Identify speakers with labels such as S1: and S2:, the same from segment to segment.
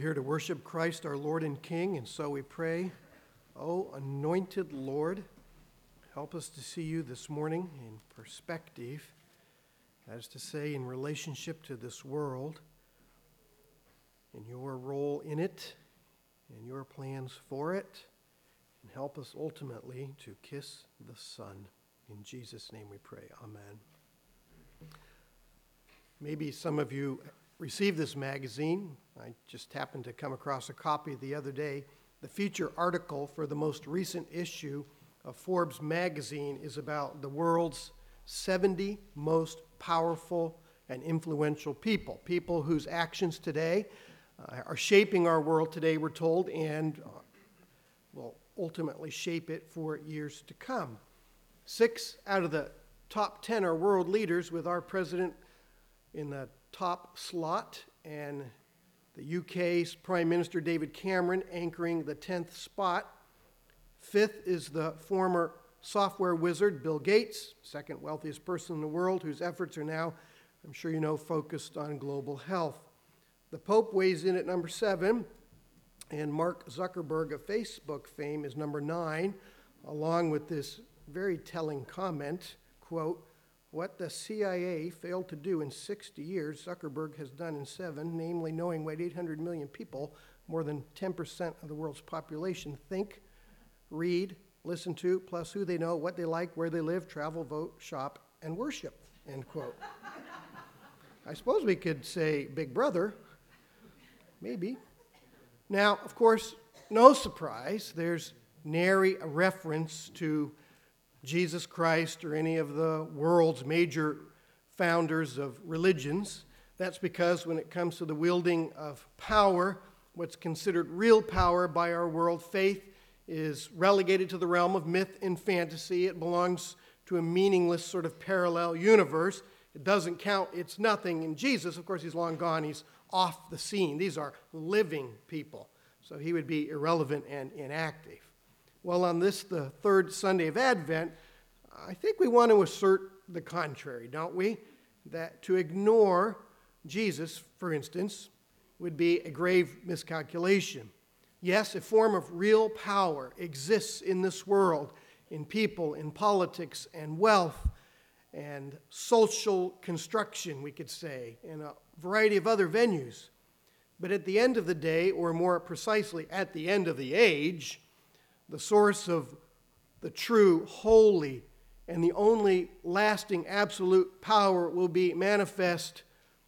S1: here to worship Christ our Lord and King, and so we pray, O anointed Lord, help us to see you this morning in perspective, that is to say, in relationship to this world, in your role in it, and your plans for it, and help us ultimately to kiss the Son. In Jesus' name we pray. Amen. Maybe some of you received this magazine. I just happened to come across a copy the other day. The feature article for the most recent issue of Forbes magazine is about the world's 70 most powerful and influential people, people whose actions today are shaping our world today, we're told, and will ultimately shape it for years to come. 6 out of the top 10 are world leaders, with our president in the top slot, and the UK's Prime Minister David Cameron anchoring the 10th spot. 5th is the former software wizard Bill Gates, second wealthiest person in the world, whose efforts are now, I'm sure you know, focused on global health. The Pope weighs in at number 7, and Mark Zuckerberg of Facebook fame is number 9, along with this very telling comment, quote, "What the CIA failed to do in 60 years, Zuckerberg has done in 7, namely knowing what 800 million people, more than 10% of the world's population, think, read, listen to, plus who they know, what they like, where they live, travel, vote, shop, and worship," end quote. I suppose we could say Big Brother, maybe. Now, of course, no surprise, there's nary a reference to Jesus Christ or any of the world's major founders of religions. That's because when it comes to the wielding of power, what's considered real power by our world, faith is relegated to the realm of myth and fantasy. It belongs to a meaningless sort of parallel universe. It doesn't count, it's nothing. And Jesus, of course, he's long gone, he's off the scene. These are living people, so he would be irrelevant and inactive. Well, on this, the third Sunday of Advent, I think we want to assert the contrary, don't we? That to ignore Jesus, for instance, would be a grave miscalculation. Yes, a form of real power exists in this world, in people, in politics, and wealth, and social construction, we could say, and a variety of other venues. But at the end of the day, or more precisely, at the end of the age, the source of the true, holy, and the only lasting absolute power will be manifest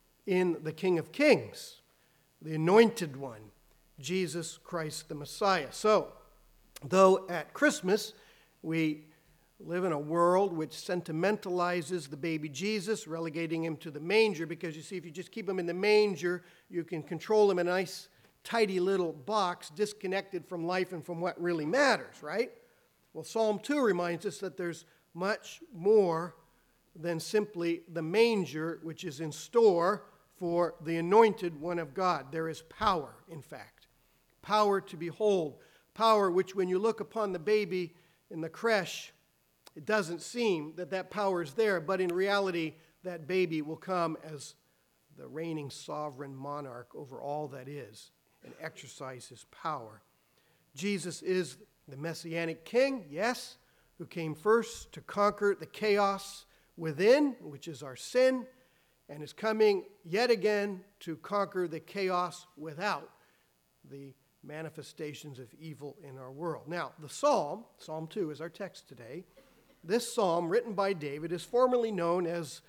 S1: in the King of Kings, the Anointed One, Jesus Christ the Messiah. So, though at Christmas we live in a world which sentimentalizes the baby Jesus, relegating him to the manger, because you see, if you just keep him in the manger, you can control him in a nice tidy little box, disconnected from life and from what really matters, right? Well, Psalm 2 reminds us that there's much more than simply the manger, which is in store for the anointed one of God. There is power, in fact, power to behold, power which when you look upon the baby in the creche, it doesn't seem that that power is there, but in reality, that baby will come as the reigning sovereign monarch over all that is, and exercise his power. Jesus is the Messianic King, yes, who came first to conquer the chaos within, which is our sin, and is coming yet again to conquer the chaos without, the manifestations of evil in our world. Now, the Psalm 2 is our text today. This psalm, written by David, is formerly known as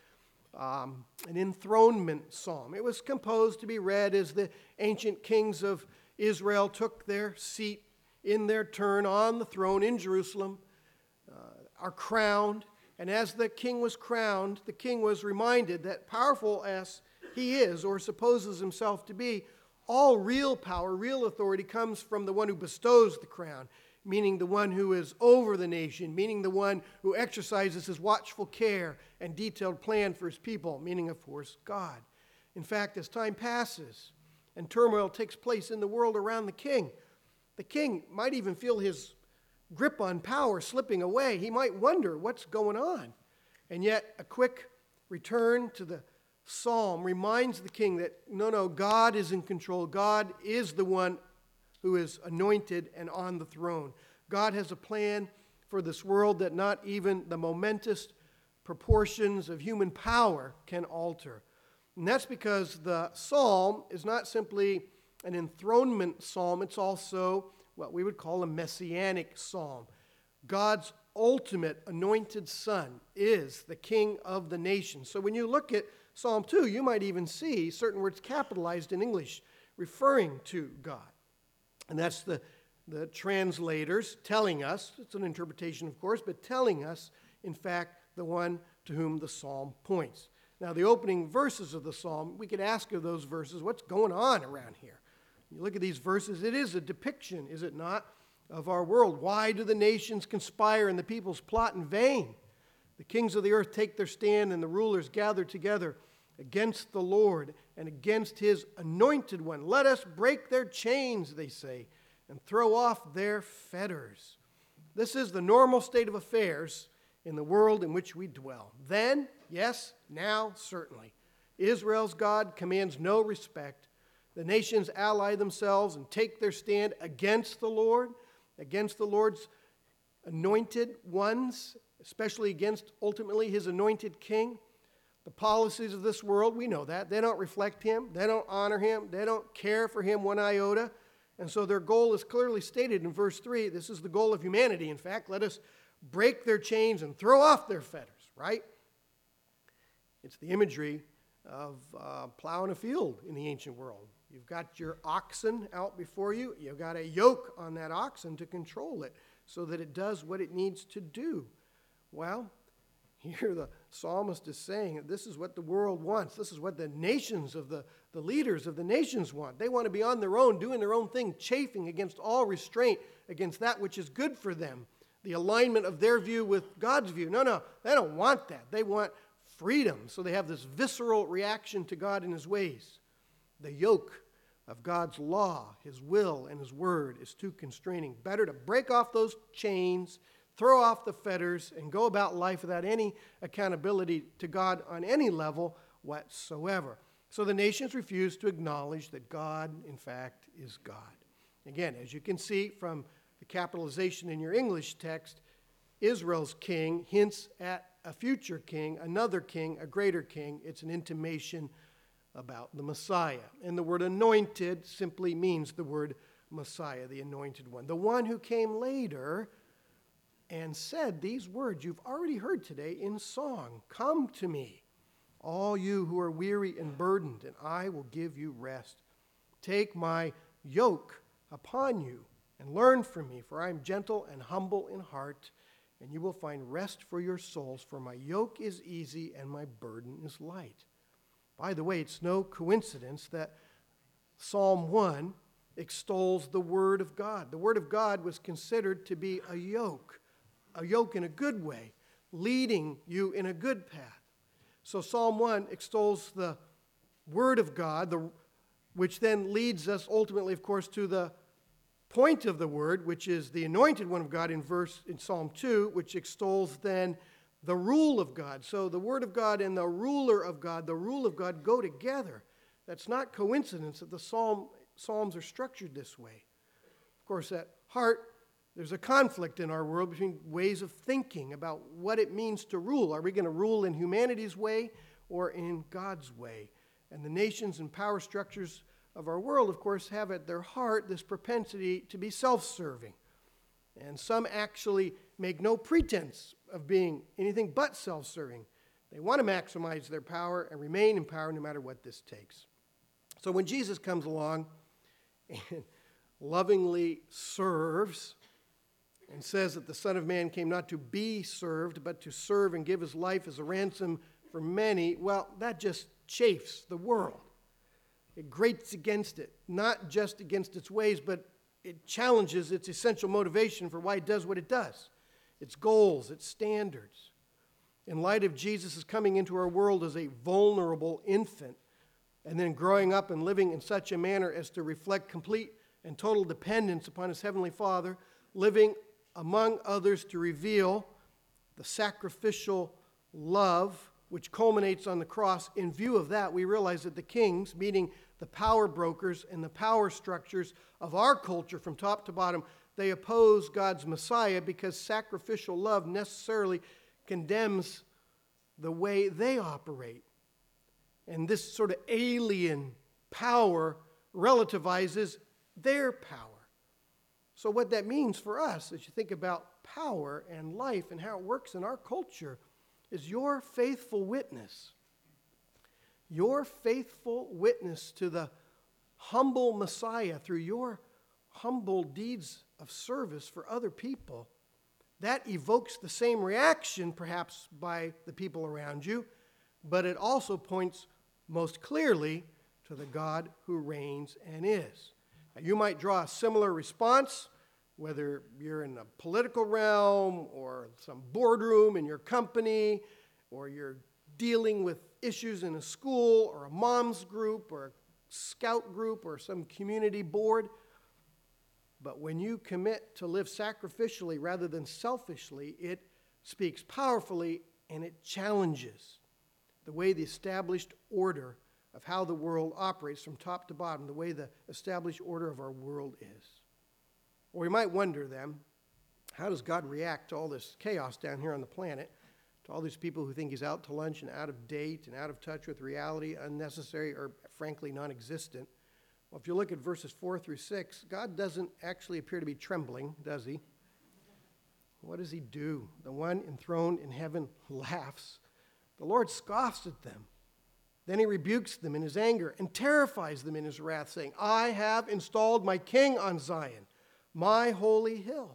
S1: an enthronement psalm. It was composed to be read as the ancient kings of Israel took their seat in their turn on the throne in Jerusalem, are crowned, and as the king was crowned, the king was reminded that powerful as he is, or supposes himself to be, all real power, real authority comes from the one who bestows the crown, meaning the one who is over the nation, meaning the one who exercises his watchful care and detailed plan for his people, meaning, of course, God. In fact, as time passes and turmoil takes place in the world around the king might even feel his grip on power slipping away. He might wonder what's going on. And yet, a quick return to the psalm reminds the king that, no, God is in control. God is the one who is anointed and on the throne. God has a plan for this world that not even the momentous proportions of human power can alter. And that's because the psalm is not simply an enthronement psalm, it's also what we would call a messianic psalm. God's ultimate anointed son is the king of the nations. So when you look at Psalm 2, you might even see certain words capitalized in English referring to God. And that's the translators telling us, it's an interpretation of course, but telling us, in fact, the one to whom the psalm points. Now, the opening verses of the psalm, we could ask of those verses, what's going on around here? You look at these verses, it is a depiction, is it not, of our world. Why do the nations conspire and the peoples plot in vain? The kings of the earth take their stand and the rulers gather together against the Lord and against his anointed one. Let us break their chains, they say, and throw off their fetters. This is the normal state of affairs in the world in which we dwell. Then, yes, now, certainly. Israel's God commands no respect. The nations ally themselves and take their stand against the Lord's anointed ones, especially against, ultimately, his anointed king. The policies of this world, we know that. They don't reflect him. They don't honor him. They don't care for him one iota. And so their goal is clearly stated in verse 3. This is the goal of humanity, in fact. Let us break their chains and throw off their fetters, right? It's the imagery of plowing a field in the ancient world. You've got your oxen out before you. You've got a yoke on that oxen to control it so that it does what it needs to do. Well, here the psalmist is saying that this is what the world wants. This is what the nations of the leaders of the nations want. They want to be on their own, doing their own thing, chafing against all restraint, against that which is good for them. The alignment of their view with God's view. No, they don't want that. They want freedom. So they have this visceral reaction to God and his ways. The yoke of God's law, his will, and his word is too constraining. Better to break off those chains, throw off the fetters, and go about life without any accountability to God on any level whatsoever. So the nations refuse to acknowledge that God, in fact, is God. Again, as you can see from the capitalization in your English text, Israel's king hints at a future king, another king, a greater king. It's an intimation about the Messiah. And the word anointed simply means the word Messiah, the anointed one. The one who came later and said these words you've already heard today in song. Come to me, all you who are weary and burdened, and I will give you rest. Take my yoke upon you and learn from me, for I am gentle and humble in heart, and you will find rest for your souls, for my yoke is easy and my burden is light. By the way, it's no coincidence that Psalm 1 extols the Word of God. The Word of God was considered to be a yoke in a good way, leading you in a good path. So Psalm 1 extols the Word of God, which then leads us ultimately, of course, to the point of the Word, which is the anointed one of God in Psalm 2, which extols then the rule of God. So the Word of God and the ruler of God, the rule of God go together. That's not coincidence that the Psalms are structured this way. Of course, at heart, there's a conflict in our world between ways of thinking about what it means to rule. Are we going to rule in humanity's way or in God's way? And the nations and power structures of our world, of course, have at their heart this propensity to be self-serving. And some actually make no pretense of being anything but self-serving. They want to maximize their power and remain in power no matter what this takes. So when Jesus comes along and lovingly serves and says that the Son of Man came not to be served, but to serve and give his life as a ransom for many, well, that just chafes the world. It grates against it, not just against its ways, but it challenges its essential motivation for why it does what it does, its goals, its standards. In light of Jesus' coming into our world as a vulnerable infant, and then growing up and living in such a manner as to reflect complete and total dependence upon his heavenly Father, living among others to reveal the sacrificial love which culminates on the cross. In view of that, we realize that the kings, meaning the power brokers and the power structures of our culture from top to bottom, they oppose God's Messiah because sacrificial love necessarily condemns the way they operate. And this sort of alien power relativizes their power. So what that means for us, as you think about power and life and how it works in our culture, is your faithful witness to the humble Messiah through your humble deeds of service for other people, that evokes the same reaction perhaps by the people around you, but it also points most clearly to the God who reigns and is. Now, you might draw a similar response, whether you're in a political realm or some boardroom in your company, or you're dealing with issues in a school or a mom's group or a scout group or some community board. But when you commit to live sacrificially rather than selfishly, it speaks powerfully and it challenges the way the established order of how the world operates from top to bottom, the way the established order of our world is. Or we might wonder then, how does God react to all this chaos down here on the planet, to all these people who think he's out to lunch and out of date and out of touch with reality, unnecessary or frankly non-existent? Well, if you look at verses 4 through 6, God doesn't actually appear to be trembling, does he? What does he do? The one enthroned in heaven laughs. The Lord scoffs at them. Then he rebukes them in his anger and terrifies them in his wrath, saying, I have installed my king on Zion, my holy hill.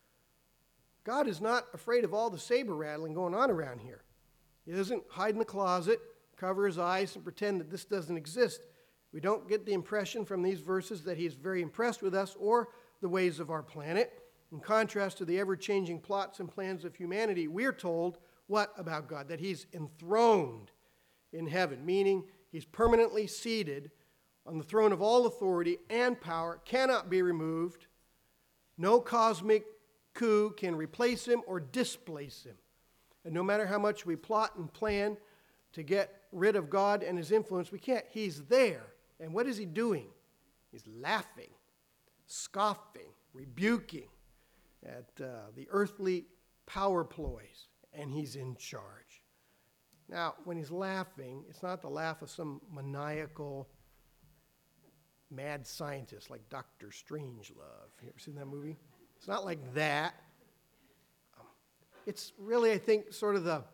S1: God is not afraid of all the saber rattling going on around here. He doesn't hide in the closet, cover his eyes, and pretend that this doesn't exist. We don't get the impression from these verses that he is very impressed with us or the ways of our planet. In contrast to the ever-changing plots and plans of humanity, we're told what about God? That he's enthroned in heaven, meaning he's permanently seated on the throne of all authority and power, cannot be removed. No cosmic coup can replace him or displace him. And no matter how much we plot and plan to get rid of God and his influence, we can't. He's there. And what is he doing? He's laughing, scoffing, rebuking at the earthly power ploys, and he's in charge. Now, when he's laughing, it's not the laugh of some maniacal mad scientist like Dr. Strangelove. You ever seen that movie? It's not like that. It's really, I think, sort of the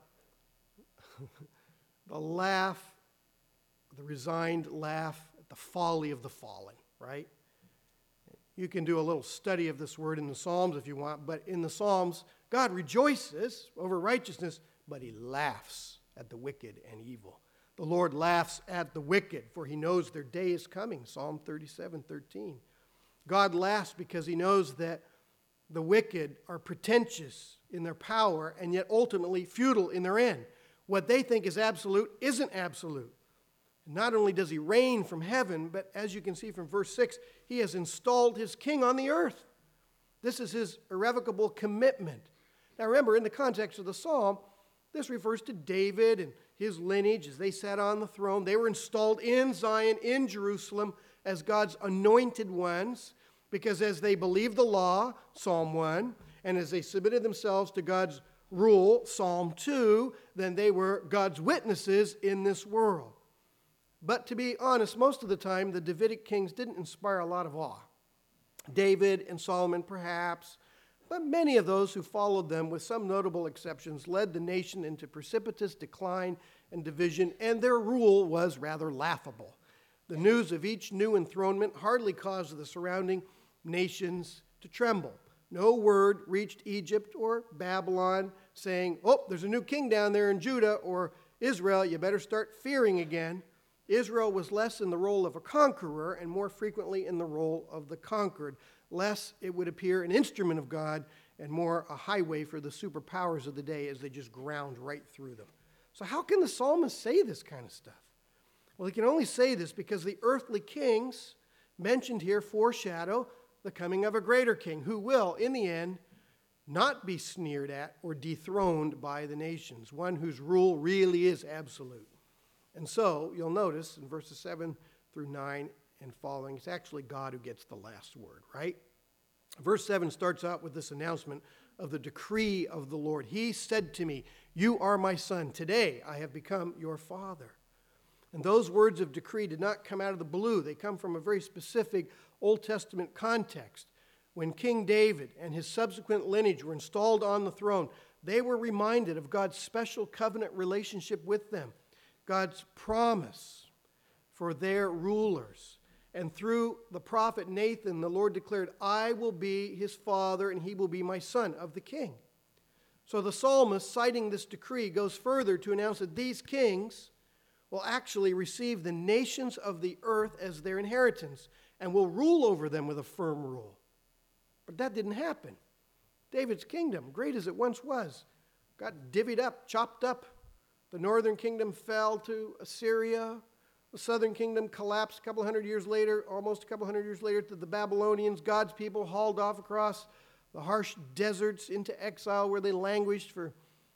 S1: laugh, the resigned laugh at the folly of the fallen, right? You can do a little study of this word in the Psalms if you want, but in the Psalms, God rejoices over righteousness, but he laughs at the wicked and evil. The Lord laughs at the wicked, for he knows their day is coming, Psalm 37:13. God laughs because he knows that the wicked are pretentious in their power and yet ultimately futile in their end. What they think is absolute isn't absolute. And not only does he reign from heaven, but as you can see from verse 6, he has installed his king on the earth. This is his irrevocable commitment. Now remember, in the context of the psalm, this refers to David and his lineage as they sat on the throne. They were installed in Zion, in Jerusalem, as God's anointed ones, because as they believed the law, Psalm 1, and as they submitted themselves to God's rule, Psalm 2, then they were God's witnesses in this world. But to be honest, most of the time, the Davidic kings didn't inspire a lot of awe. David and Solomon, perhaps, but many of those who followed them, with some notable exceptions, led the nation into precipitous decline and division, and their rule was rather laughable. The news of each new enthronement hardly caused the surrounding nations to tremble. No word reached Egypt or Babylon saying, oh, there's a new king down there in Judah, or Israel, you better start fearing again. Israel was less in the role of a conqueror and more frequently in the role of the conquered. Less, it would appear, an instrument of God and more a highway for the superpowers of the day as they just ground right through them. So how can the psalmist say this kind of stuff? Well, he can only say this because the earthly kings mentioned here foreshadow the coming of a greater king who will, in the end, not be sneered at or dethroned by the nations, one whose rule really is absolute. And so, you'll notice in verses 7 through 9 and following, it's actually God who gets the last word, right? Verse 7 starts out with this announcement of the decree of the Lord. He said to me, "You are my son. Today I have become your father." And those words of decree did not come out of the blue. They come from a very specific Old Testament context. When King David and his subsequent lineage were installed on the throne, they were reminded of God's special covenant relationship with them, God's promise for their rulers. And through the prophet Nathan, the Lord declared, "I will be his father, and he will be my son," of the king. So the psalmist, citing this decree, goes further to announce that these kings will actually receive the nations of the earth as their inheritance and will rule over them with a firm rule. But that didn't happen. David's kingdom, great as it once was, got divvied up, chopped up. The northern kingdom fell to Assyria. The southern kingdom collapsed a couple hundred years later, almost a couple hundred years later, to the Babylonians. God's people hauled off across the harsh deserts into exile where they languished for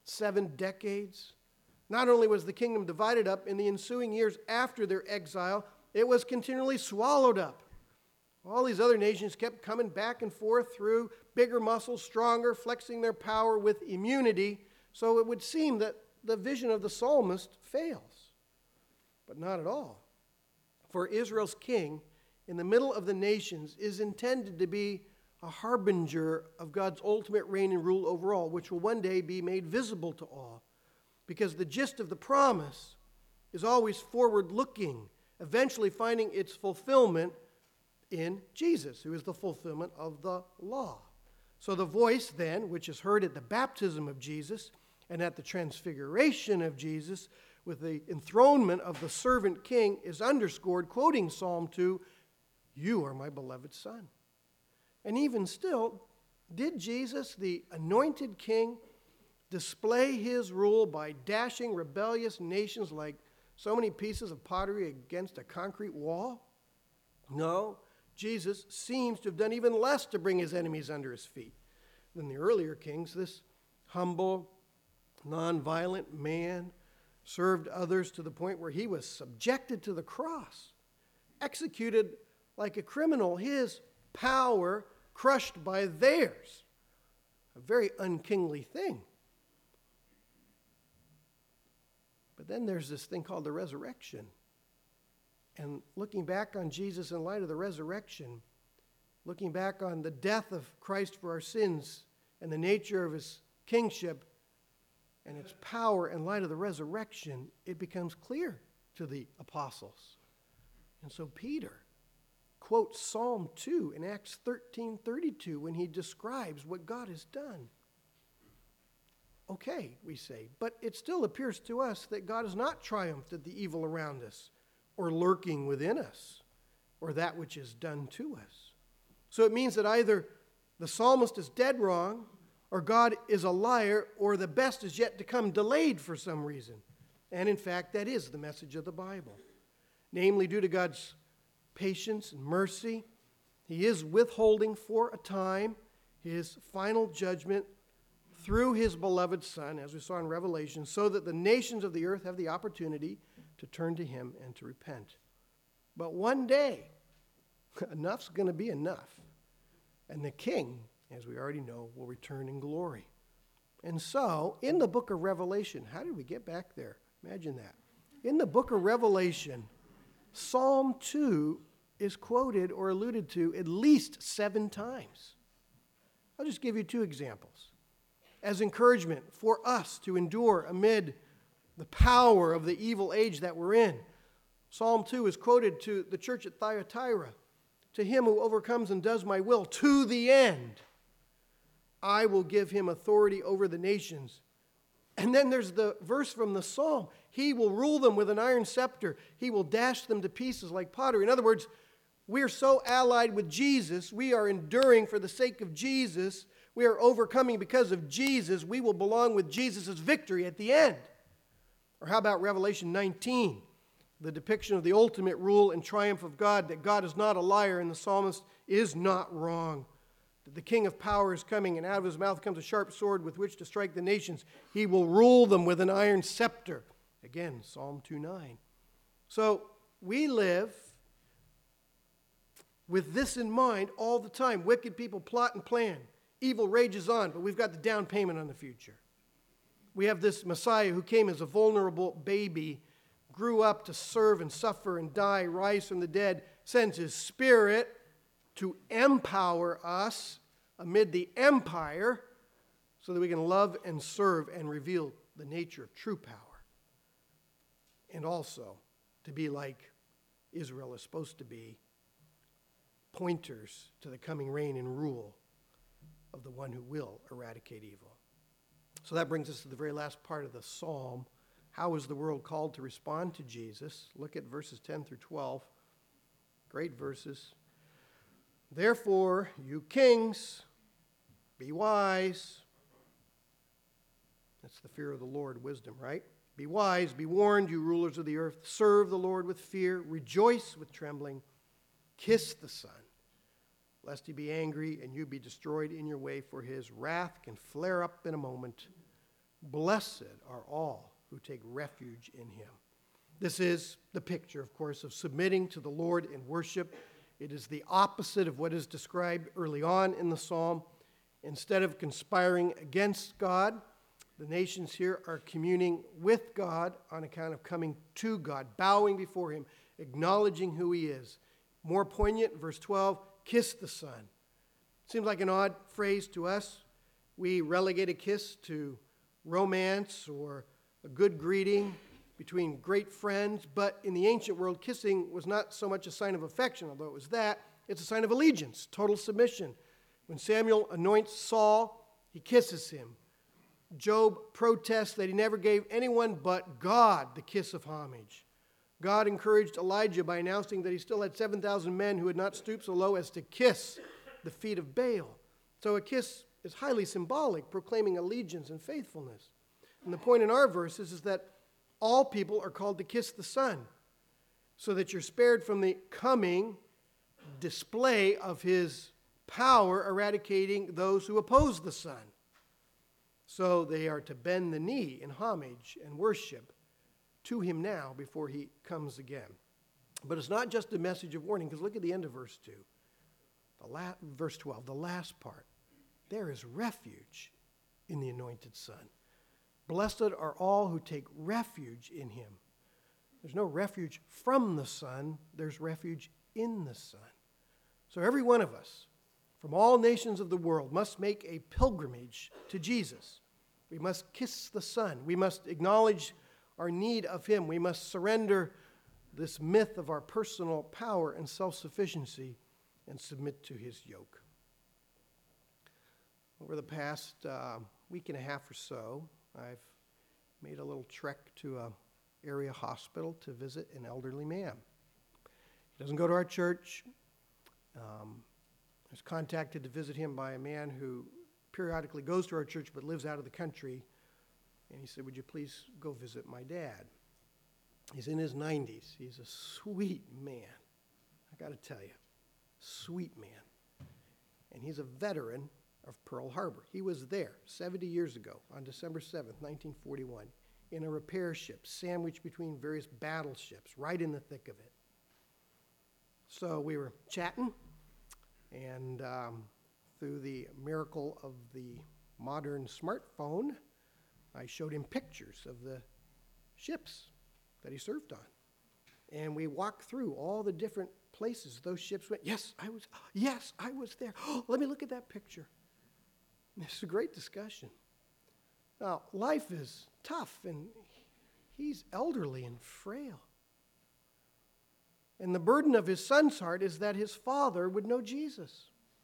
S1: 7 decades. Not only was the kingdom divided up, in the ensuing years after their exile, it was continually swallowed up. All these other nations kept coming back and forth through bigger muscles, stronger, flexing their power with immunity. So it would seem that the vision of the psalmist fails. But not at all. For Israel's king, in the middle of the nations, is intended to be a harbinger of God's ultimate reign and rule over all, which will one day be made visible to all. Because the gist of the promise is always forward-looking, eventually finding its fulfillment in Jesus, who is the fulfillment of the law. So the voice then, which is heard at the baptism of Jesus and at the transfiguration of Jesus, with the enthronement of the servant king, is underscored, quoting Psalm 2, "You are my beloved son." And even still, did Jesus, the anointed king, display his rule by dashing rebellious nations like so many pieces of pottery against a concrete wall? No. Jesus seems to have done even less to bring his enemies under his feet than the earlier kings. This humble, nonviolent man served others to the point where he was subjected to the cross, executed like a criminal, his power crushed by theirs. A very unkingly thing. But then there's this thing called the resurrection. And looking back on Jesus in light of the resurrection, looking back on the death of Christ for our sins and the nature of his kingship and its power in light of the resurrection, it becomes clear to the apostles. And so Peter quotes Psalm 2 in Acts 13:32 when he describes what God has done. Okay, we say, but it still appears to us that God has not triumphed at the evil around us, or lurking within us, or that which is done to us. So it means that either the psalmist is dead wrong, or God is a liar, or the best is yet to come, delayed for some reason. And in fact, that is the message of the Bible. Namely, due to God's patience and mercy, he is withholding for a time his final judgment through his beloved Son, as we saw in Revelation, so that the nations of the earth have the opportunity to turn to him and to repent. But one day, enough's going to be enough. And the king, as we already know, will return in glory. And so, in the book of Revelation, how did we get back there? Imagine that. In the book of Revelation, Psalm 2 is quoted or alluded to at least 7 times. I'll just give you 2 examples. As encouragement for us to endure amid the power of the evil age that we're in. Psalm 2 is quoted to the church at Thyatira. "To him who overcomes and does my will to the end, I will give him authority over the nations." And then there's the verse from the Psalm. "He will rule them with an iron scepter. He will dash them to pieces like pottery." In other words, we're so allied with Jesus. We are enduring for the sake of Jesus. We are overcoming because of Jesus. We will belong with Jesus' victory at the end. Or how about Revelation 19, the depiction of the ultimate rule and triumph of God, that God is not a liar and the psalmist is not wrong. that the King of power is coming, and out of his mouth comes a sharp sword with which to strike the nations. He will rule them with an iron scepter. Again, Psalm 2:9. So we live with this in mind all the time. Wicked people plot and plan. Evil rages on, but we've got the down payment on the future. We have this Messiah who came as a vulnerable baby, grew up to serve and suffer and die, rise from the dead, sends his Spirit to empower us amid the empire so that we can love and serve and reveal the nature of true power. And also to be like Israel is supposed to be, pointers to the coming reign and rule of the one who will eradicate evil. So that brings us to the very last part of the psalm. How is the world called to respond to Jesus? Look at verses 10 through 12. Great verses. Therefore, you kings, be wise. That's the fear of the Lord, wisdom, right? Be wise, be warned, you rulers of the earth. Serve the Lord with fear. Rejoice with trembling. Kiss the Son, lest he be angry and you be destroyed in your way, for his wrath can flare up in a moment. Blessed are all who take refuge in him. This is the picture, of course, of submitting to the Lord in worship. It is the opposite of what is described early on in the psalm. Instead of conspiring against God, the nations here are communing with God on account of coming to God, bowing before him, acknowledging who he is. More poignant, verse 12, kiss the Son. Seems like an odd phrase to us. We relegate a kiss to romance or a good greeting between great friends, but in the ancient world, kissing was not so much a sign of affection, although it was that. It's a sign of allegiance, total submission. When Samuel anoints Saul, he kisses him. Job protests that he never gave anyone but God the kiss of homage. God encouraged Elijah by announcing that he still had 7,000 men who had not stooped so low as to kiss the feet of Baal. So a kiss is highly symbolic, proclaiming allegiance and faithfulness. And the point in our verses is that all people are called to kiss the Son, so that you're spared from the coming display of his power eradicating those who oppose the Son. So they are to bend the knee in homage and worship to him now before he comes again. But it's not just a message of warning, because look at the end of verse 2. Verse 12, the last part. There is refuge in the anointed Son. Blessed are all who take refuge in him. There's no refuge from the Son. There's refuge in the Son. So every one of us, from all nations of the world, must make a pilgrimage to Jesus. We must kiss the Son. We must acknowledge our need of him. We must surrender this myth of our personal power and self-sufficiency and submit to his yoke. Over the past week and a half or so, I've made a little trek to an area hospital to visit an elderly man. He doesn't go to our church. I was contacted to visit him by a man who periodically goes to our church but lives out of the country. And he said, would you please go visit my dad? He's in his 90s. He's a sweet man. I got to tell you, sweet man. And he's a veteran of Pearl Harbor. He was there 70 years ago on December 7th, 1941, in a repair ship sandwiched between various battleships, right in the thick of it. So we were chatting, and through the miracle of the modern smartphone, I showed him pictures of the ships that he served on. And we walked through all the different places those ships went. Yes, I was there. Oh, let me look at that picture. It's a great discussion. Now, life is tough, and he's elderly and frail. And the burden of his son's heart is that his father would know Jesus.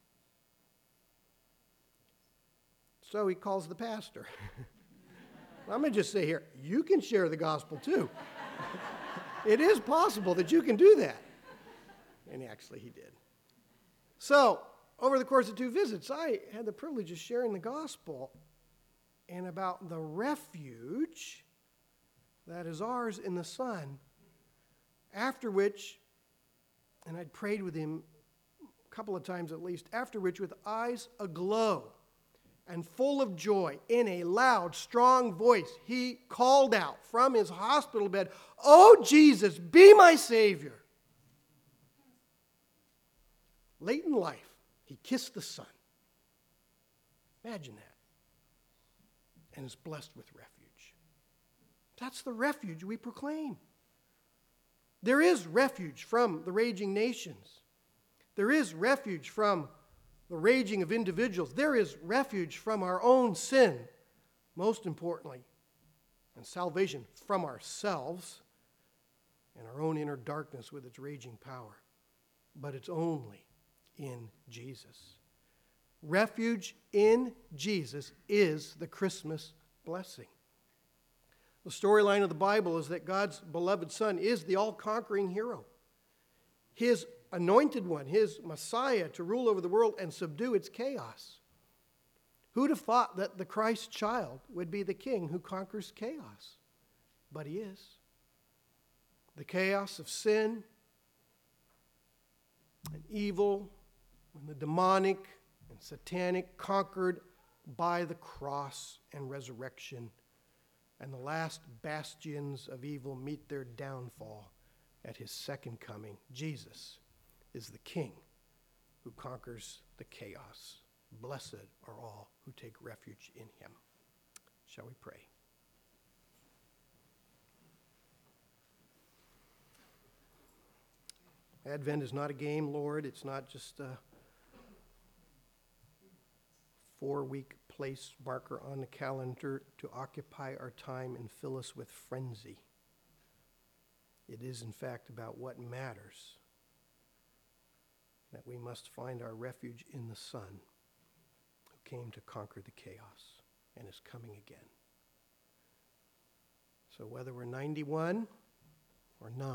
S1: So he calls the pastor. I'm going to just say here, you can share the gospel too. It is possible that you can do that. And actually he did. So, over the course of 2 visits, I had the privilege of sharing the gospel and about the refuge that is ours in the Son. After which, and I'd prayed with him a couple of times at least, after which, with eyes aglow and full of joy, in a loud, strong voice, he called out from his hospital bed, "Oh, Jesus, be my Savior." Late in life, he kissed the Son. Imagine that. And is blessed with refuge. That's the refuge we proclaim. There is refuge from the raging nations. There is refuge from the raging of individuals. There is refuge from our own sin, most importantly, and salvation from ourselves and our own inner darkness with its raging power. But it's only in Jesus. Refuge in Jesus is the Christmas blessing. The storyline of the Bible is that God's beloved Son is the all-conquering hero. His anointed one, his Messiah, to rule over the world and subdue its chaos. Who'd have thought that the Christ child would be the king who conquers chaos? But he is. The chaos of sin and evil and the demonic and satanic, conquered by the cross and resurrection. And the last bastions of evil meet their downfall at his second coming. Jesus is the King who conquers the chaos. Blessed are all who take refuge in him. Shall we pray? Advent is not a game, Lord. It's not just a 4-week place marker on the calendar to occupy our time and fill us with frenzy. It is, in fact, about what matters, that we must find our refuge in the Son who came to conquer the chaos and is coming again. So whether we're 91 or 9,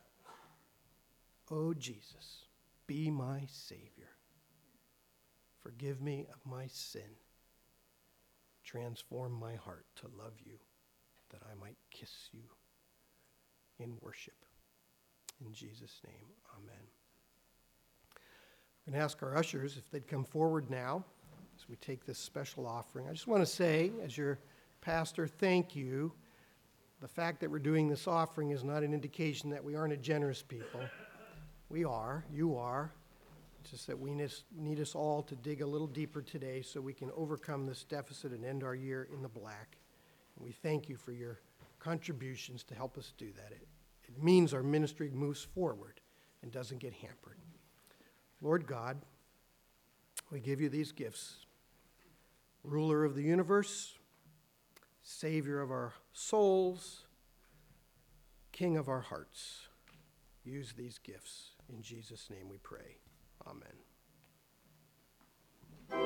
S1: oh Jesus, be my Savior. Forgive me of my sin. Transform my heart to love you, that I might kiss you in worship. In Jesus' name, amen. We're going to ask our ushers if they'd come forward now as we take this special offering. I just want to say, as your pastor, thank you. The fact that we're doing this offering is not an indication that we aren't a generous people. We are. You are. It's just that we need us all to dig a little deeper today so we can overcome this deficit and end our year in the black. And we thank you for your contributions to help us do that. It means our ministry moves forward and doesn't get hampered. Lord God, we give you these gifts. Ruler of the universe, Savior of our souls, King of our hearts. Use these gifts. In Jesus' name we pray. Amen.